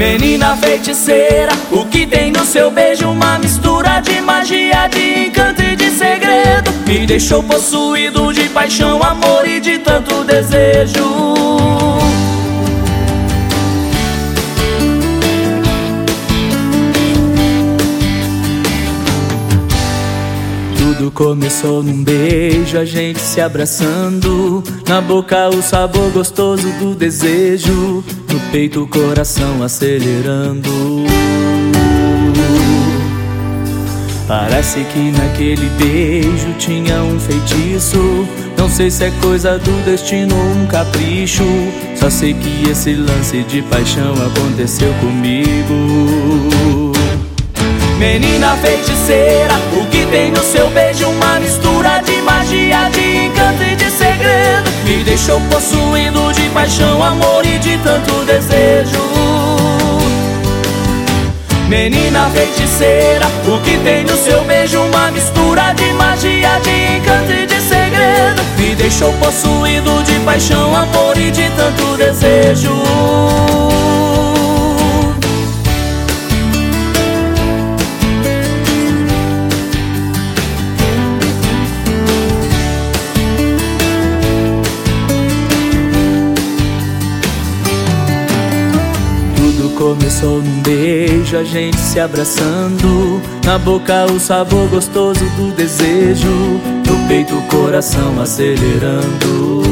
Menina feiticeira, o que tem no seu beijo? Uma mistura de magia, de encanto e de segredo. Me deixou possuído de paixão, amor e de tanto desejo. Tudo começou num beijo, a gente se abraçando. Na boca o sabor gostoso do desejo, no peito o coração acelerando. Parece que naquele beijo tinha um feitiço. Não sei se é coisa do destino ou um capricho. Só sei que esse lance de paixão aconteceu comigo. Menina feiticeira, o que tem no seu beijo? Uma mistura de magia, de encanto e de segredo. Me deixou possuído de paixão, amor e de tanto desejo. Menina feiticeira, o que tem no seu beijo? Uma mistura de magia, de encanto e de segredo. Me deixou possuído de paixão, amor e de tanto desejo. Começou num beijo, a gente se abraçando. Na boca o sabor gostoso do desejo, no peito o coração acelerando.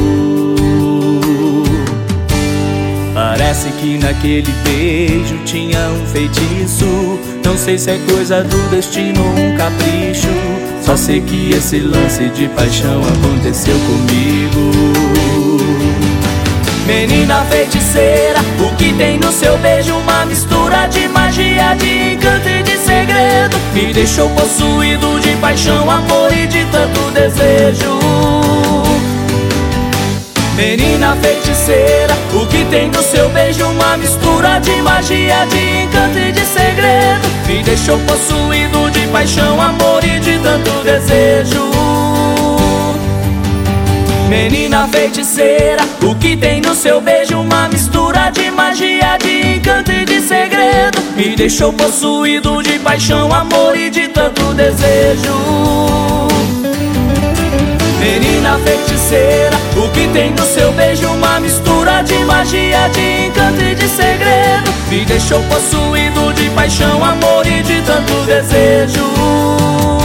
Parece que naquele beijo tinha um feitiço. Não sei se é coisa do destino ou um capricho. Só sei que esse lance de paixão aconteceu comigo. Menina feiticeira, o que tem no seu beijo? Uma mistura de magia, de encanto e de segredo. Me deixou possuído de paixão, amor e de tanto desejo. Menina feiticeira, o que tem no seu beijo? Uma mistura de magia, de encanto e de segredo. Me deixou possuído de paixão, amor e de tanto desejo. Menina feiticeira, o que tem no seu beijo? Uma mistura de magia, de encanto e de segredo. Me deixou possuído de paixão, amor e de tanto desejo. Menina feiticeira, o que tem no seu beijo? Uma mistura de magia, de encanto e de segredo. Me deixou possuído de paixão, amor e de tanto desejo.